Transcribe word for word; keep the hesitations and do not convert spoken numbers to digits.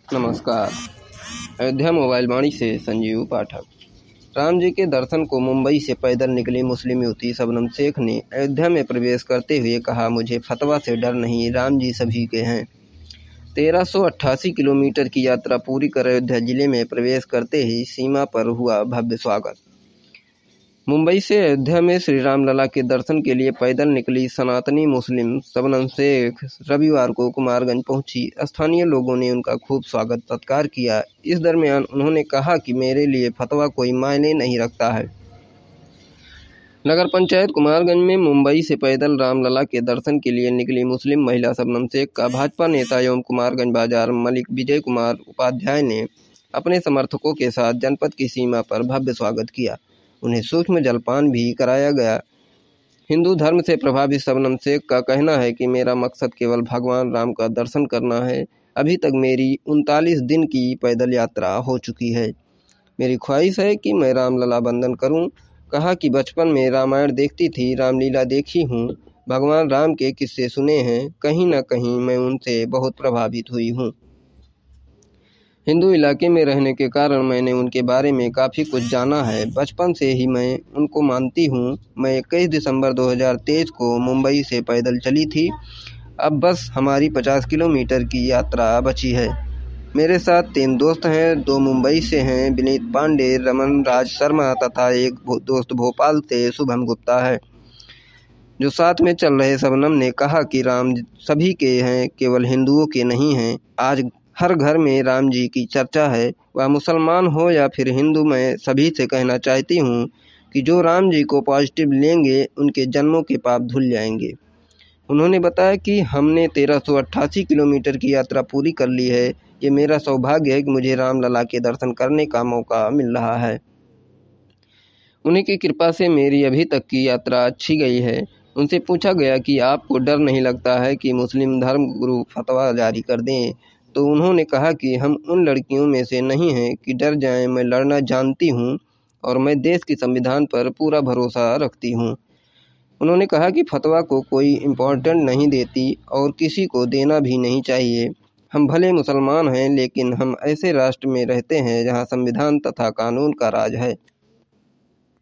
नमस्कार। अयोध्या मोबाइल वाणी से संजीव पाठक। राम जी के दर्शन को मुंबई से पैदल निकली मुस्लिम युवती शबनम शेख ने अयोध्या में प्रवेश करते हुए कहा, मुझे फतवा से डर नहीं, राम जी सभी के हैं। तेरह सौ अट्ठासी किलोमीटर की यात्रा पूरी कर अयोध्या जिले में प्रवेश करते ही सीमा पर हुआ भव्य स्वागत। मुंबई से अयोध्या में श्री राम लला के दर्शन के लिए पैदल निकली सनातनी मुस्लिम शबनम शेख रविवार को कुमारगंज पहुंची। स्थानीय लोगों ने उनका खूब स्वागत सत्कार किया। इस दरमियान उन्होंने कहा कि मेरे लिए फतवा कोई मायने नहीं रखता है। नगर पंचायत कुमारगंज में मुंबई से पैदल रामलला के दर्शन के लिए निकली मुस्लिम महिला शबनम शेख का भाजपा नेता एवं कुमारगंज बाजार मलिक विजय कुमार उपाध्याय ने अपने समर्थकों के साथ जनपद की सीमा पर भव्य स्वागत किया। उन्हें सूक्ष्म जलपान भी कराया गया। हिंदू धर्म से प्रभावित शबनम शेख का कहना है कि मेरा मकसद केवल भगवान राम का दर्शन करना है। अभी तक मेरी उनतालीस दिन की पैदल यात्रा हो चुकी है। मेरी ख्वाहिश है कि मैं रामलला वंदन करूं। कहा कि बचपन में रामायण देखती थी, रामलीला देखी हूं, भगवान राम के किस्से सुने हैं, कहीं न कहीं मैं उनसे बहुत प्रभावित हुई हूं। हिंदू इलाके में रहने के कारण मैंने उनके बारे में काफ़ी कुछ जाना है। बचपन से ही मैं उनको मानती हूँ। मैं इक्कीस दिसंबर दो हज़ार तेईस को मुंबई से पैदल चली थी। अब बस हमारी पचास किलोमीटर की यात्रा बची है। मेरे साथ तीन दोस्त हैं, दो मुंबई से हैं, विनीत पांडे, रमन राज शर्मा तथा एक दोस्त भोपाल से शुभम गुप्ता है जो साथ में चल रहे। शबनम ने कहा कि राम सभी के हैं, केवल हिंदुओं के नहीं हैं। आज हर घर में राम जी की चर्चा है, वह मुसलमान हो या फिर हिंदू। मैं सभी से कहना चाहती हूँ कि जो राम जी को पॉजिटिव लेंगे उनके जन्मों के पाप धुल जाएंगे। उन्होंने बताया कि हमने तेरह सौ अट्ठासी किलोमीटर की यात्रा पूरी कर ली है। ये मेरा सौभाग्य है कि मुझे रामलला के दर्शन करने का मौका मिल रहा है। उन्हीं की कृपा से मेरी अभी तक की यात्रा अच्छी गई है। उनसे पूछा गया कि आपको डर नहीं लगता है कि मुस्लिम धर्म गुरु फतवा जारी कर दें, तो उन्होंने कहा कि हम उन लड़कियों में से नहीं हैं कि डर जाएं। मैं लड़ना जानती हूं और मैं देश के संविधान पर पूरा भरोसा रखती हूं। उन्होंने कहा कि फतवा को कोई इम्पोर्टेंट नहीं देती और किसी को देना भी नहीं चाहिए। हम भले मुसलमान हैं, लेकिन हम ऐसे राष्ट्र में रहते हैं जहां संविधान तथा कानून का राज है।